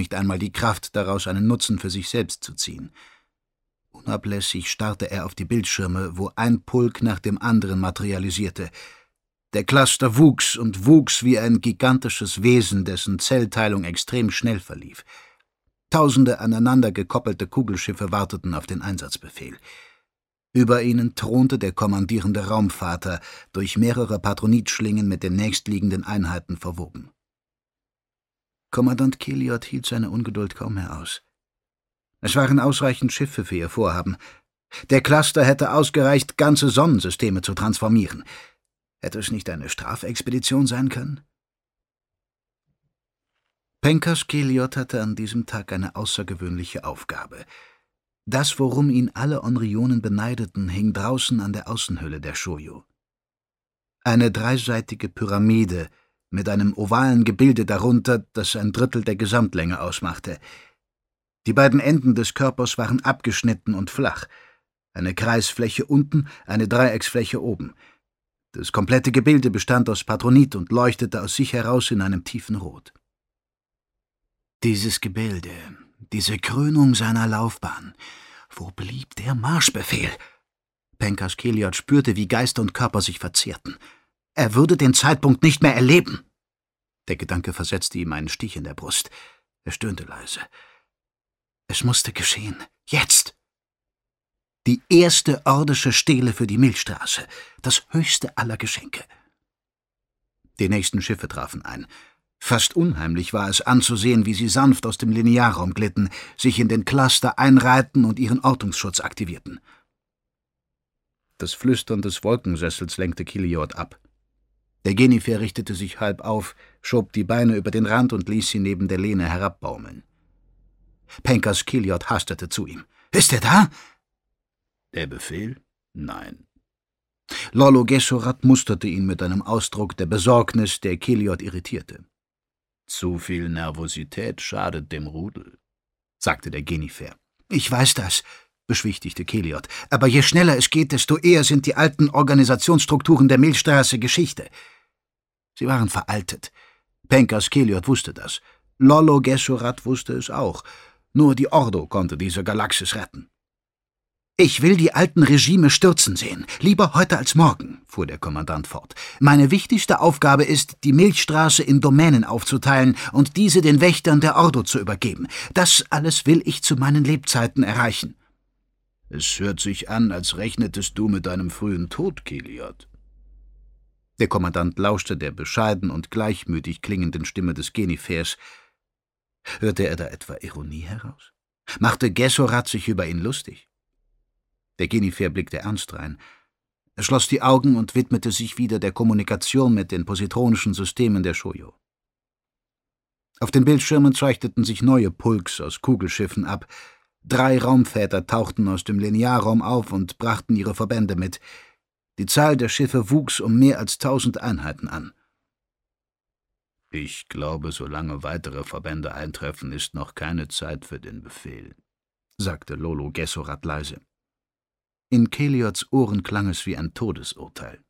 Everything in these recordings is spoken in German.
nicht einmal die Kraft, daraus einen Nutzen für sich selbst zu ziehen. Unablässig starrte er auf die Bildschirme, wo ein Pulk nach dem anderen materialisierte. Der Cluster wuchs und wuchs wie ein gigantisches Wesen, dessen Zellteilung extrem schnell verlief. Tausende aneinander gekoppelte Kugelschiffe warteten auf den Einsatzbefehl. Über ihnen thronte der kommandierende Raumvater, durch mehrere Patronitschlingen mit den nächstliegenden Einheiten verwoben. Kommandant Keliot hielt seine Ungeduld kaum mehr aus. Es waren ausreichend Schiffe für ihr Vorhaben. Der Cluster hätte ausgereicht, ganze Sonnensysteme zu transformieren. Hätte es nicht eine Strafexpedition sein können? Pencas Keliot hatte an diesem Tag eine außergewöhnliche Aufgabe. Das, worum ihn alle Onrionen beneideten, hing draußen an der Außenhülle der Shoujo. Eine dreiseitige Pyramide mit einem ovalen Gebilde darunter, das ein Drittel der Gesamtlänge ausmachte. Die beiden Enden des Körpers waren abgeschnitten und flach. Eine Kreisfläche unten, eine Dreiecksfläche oben. Das komplette Gebilde bestand aus Patronit und leuchtete aus sich heraus in einem tiefen Rot. Dieses Gebilde, diese Krönung seiner Laufbahn. Wo blieb der Marschbefehl? Pencas Keliot spürte, wie Geist und Körper sich verzehrten. Er würde den Zeitpunkt nicht mehr erleben. Der Gedanke versetzte ihm einen Stich in der Brust. Er stöhnte leise. Es musste geschehen. Jetzt! Die erste ordische Stele für die Milchstraße. Das höchste aller Geschenke. Die nächsten Schiffe trafen ein. Fast unheimlich war es anzusehen, wie sie sanft aus dem Linearraum glitten, sich in den Cluster einreihten und ihren Ortungsschutz aktivierten. Das Flüstern des Wolkensessels lenkte Keliot ab. Der Genifer richtete sich halb auf, schob die Beine über den Rand und ließ sie neben der Lehne herabbaumeln. Pencas Keliot hastete zu ihm. »Ist er da?« »Der Befehl? Nein.« Lollo Gessorat musterte ihn mit einem Ausdruck der Besorgnis, der Keliot irritierte. »Zu viel Nervosität schadet dem Rudel«, sagte der Genifer. »Ich weiß das«, beschwichtigte Keliot, »aber je schneller es geht, desto eher sind die alten Organisationsstrukturen der Milchstraße Geschichte.« Sie waren veraltet. Pencas Keliot wusste das. Lollo Gessorat wusste es auch. Nur die Ordo konnte diese Galaxis retten. »Ich will die alten Regime stürzen sehen, lieber heute als morgen«, fuhr der Kommandant fort. »Meine wichtigste Aufgabe ist, die Milchstraße in Domänen aufzuteilen und diese den Wächtern der Ordo zu übergeben. Das alles will ich zu meinen Lebzeiten erreichen.« »Es hört sich an, als rechnetest du mit deinem frühen Tod, Keliot.« Der Kommandant lauschte der bescheiden und gleichmütig klingenden Stimme des Genifers. Hörte er da etwa Ironie heraus? Machte Gessorat sich über ihn lustig? Der Genifer blickte ernst drein. Er schloss die Augen und widmete sich wieder der Kommunikation mit den positronischen Systemen der Shoujo. Auf den Bildschirmen zeichneten sich neue Pulks aus Kugelschiffen ab. 3 Raumväter tauchten aus dem Linearraum auf und brachten ihre Verbände mit. Die Zahl der Schiffe wuchs um mehr als 1000 Einheiten an. »Ich glaube, solange weitere Verbände eintreffen, ist noch keine Zeit für den Befehl«, sagte Lollo Gessorat leise. In Keliots Ohren klang es wie ein Todesurteil.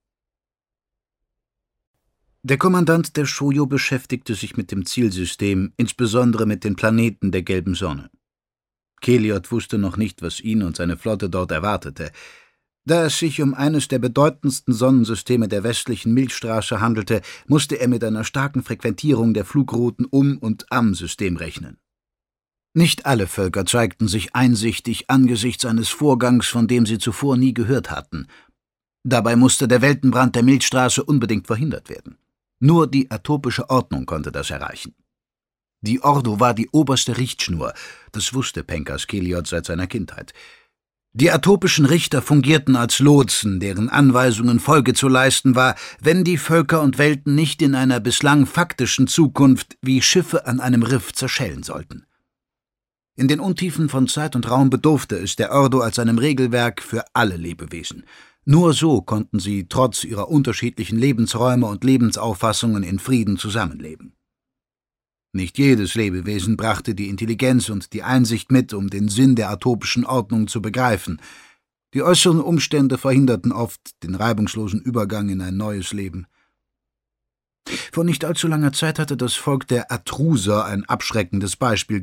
Der Kommandant der Shoujo beschäftigte sich mit dem Zielsystem, insbesondere mit den Planeten der gelben Sonne. Keliot wusste noch nicht, was ihn und seine Flotte dort erwartete. Da es sich um eines der bedeutendsten Sonnensysteme der westlichen Milchstraße handelte, musste er mit einer starken Frequentierung der Flugrouten um und am System rechnen. Nicht alle Völker zeigten sich einsichtig angesichts eines Vorgangs, von dem sie zuvor nie gehört hatten. Dabei musste der Weltenbrand der Milchstraße unbedingt verhindert werden. Nur die atopische Ordnung konnte das erreichen. Die Ordo war die oberste Richtschnur, das wusste Pencas Keliot seit seiner Kindheit. Die atopischen Richter fungierten als Lotsen, deren Anweisungen Folge zu leisten war, wenn die Völker und Welten nicht in einer bislang faktischen Zukunft wie Schiffe an einem Riff zerschellen sollten. In den Untiefen von Zeit und Raum bedurfte es der Ordo als einem Regelwerk für alle Lebewesen. Nur so konnten sie trotz ihrer unterschiedlichen Lebensräume und Lebensauffassungen in Frieden zusammenleben. Nicht jedes Lebewesen brachte die Intelligenz und die Einsicht mit, um den Sinn der atopischen Ordnung zu begreifen. Die äußeren Umstände verhinderten oft den reibungslosen Übergang in ein neues Leben. Vor nicht allzu langer Zeit hatte das Volk der Atruser ein abschreckendes Beispiel